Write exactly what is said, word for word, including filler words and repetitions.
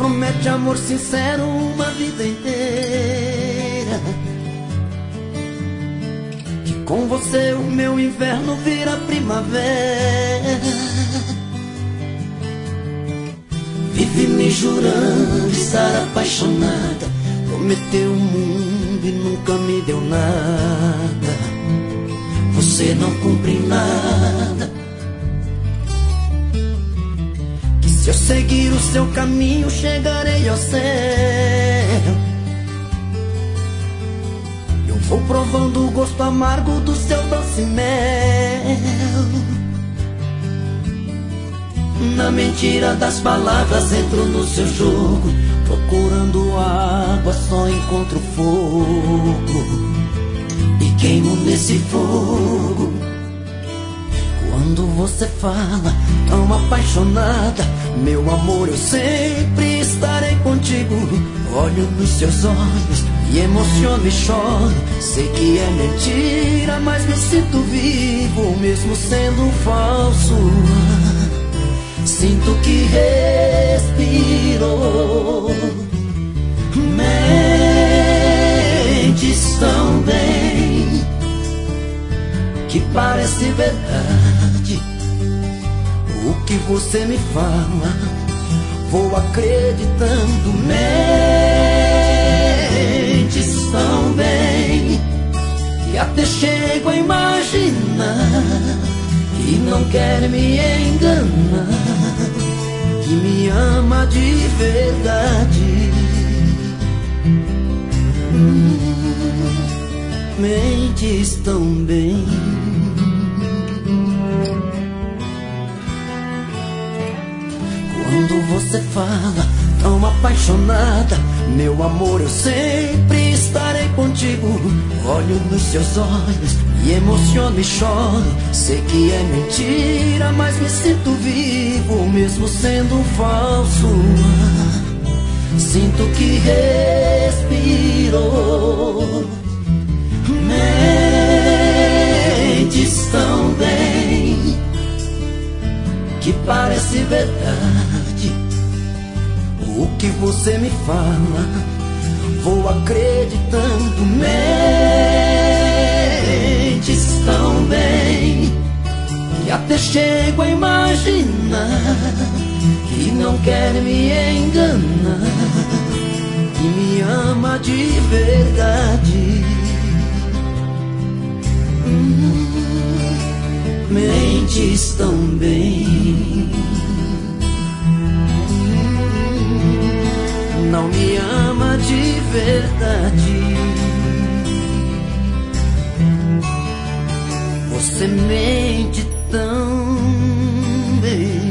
promete amor sincero uma vida inteira, que com você o meu inverno vira primavera. Vive me jurando estar apaixonada, prometeu o mundo e nunca me deu nada. Você não cumpre nada. Que se eu seguir o seu caminho chegarei ao céu. Eu vou provando o gosto amargo do seu doce mel. Na mentira das palavras entro no seu jogo, procurando água só encontro fogo, e queimo nesse fogo. Quando você fala tão apaixonada, meu amor, eu sempre estarei contigo. Olho nos seus olhos e emociono e choro. Sei que é mentira, mas me sinto vivo, mesmo sendo falso. Sinto que respiro. Mentes tão bem que parece verdade. O que você me fala, vou acreditando. Mentes tão bem que até chego a imaginar que não quer me enganar, que me ama de verdade. Hum, mentes tão bem. Quando você fala tão apaixonada, meu amor, eu sempre estarei contigo. Olho nos seus olhos e emociono e choro. Sei que é mentira, mas me sinto vivo, mesmo sendo falso. Sinto que respiro. Mentes tão bem que parece verdade. O que você me fala, vou acreditando. Mentes tão bem que até chego a imaginar que não quer me enganar, que me ama de verdade. Hum, mentes tão bem. Não me ama de verdade. Você mente tão bem.